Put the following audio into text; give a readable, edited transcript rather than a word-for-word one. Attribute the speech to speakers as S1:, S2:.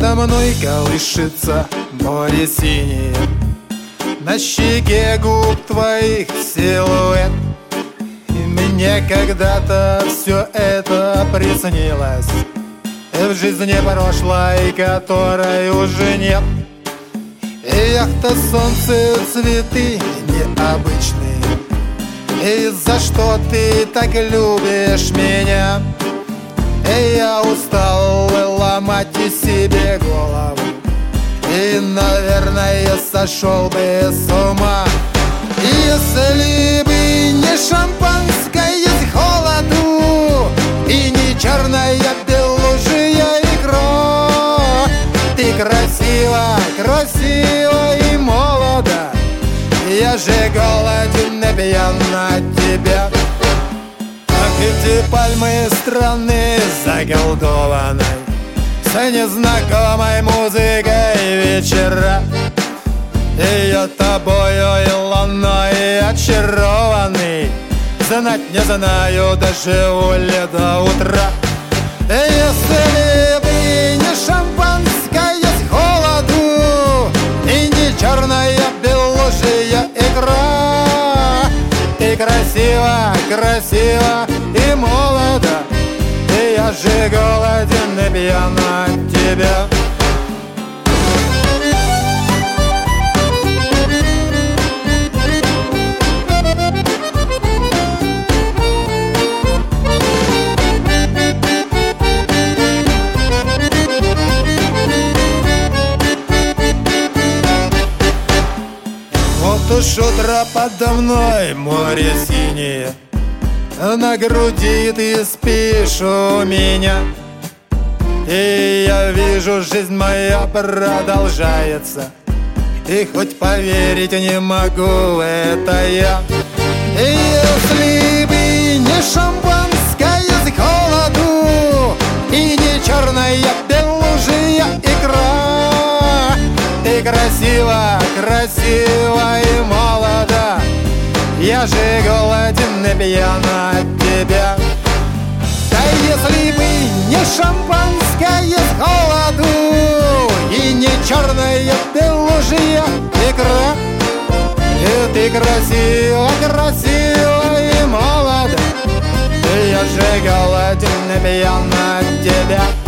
S1: Надо мной колышется море синее, на щеке губ твоих силуэт. И мне когда-то все это приснилось, и в жизни прошлой, которой уже нет. И яхта, солнце, цветы необычные. И за что ты так любишь меня? И я устал ломать себе голову, и, наверное, сошел бы с ума, если бы не шампанское с холоду и не черная белужья икра. Ты красива, красива и молода, я же голоден и пьян от тебя. Эти пальмы страны заколдованной, с незнакомой музыкой вечера. И я тобою и луной очарованный, знать не знаю, доживу ли до утра. Если бы не шампанское с холоду и не черная белужья икра. Ты красива, красива и молода, и я же голоден и пьян от тебя. Вот уж утро подо мной, море синее, на груди ты спишь у меня. И я вижу, жизнь моя продолжается, и хоть поверить не могу, это я. И если бы не шампанское с холоду и не черная белужья икра. Ты красива, красива и молода, я же голоден и пьян от тебя. Да если бы не шампанское с холоду и не черная белужья икра. И ты красива, красива и молода, я же голоден и пьян от тебя.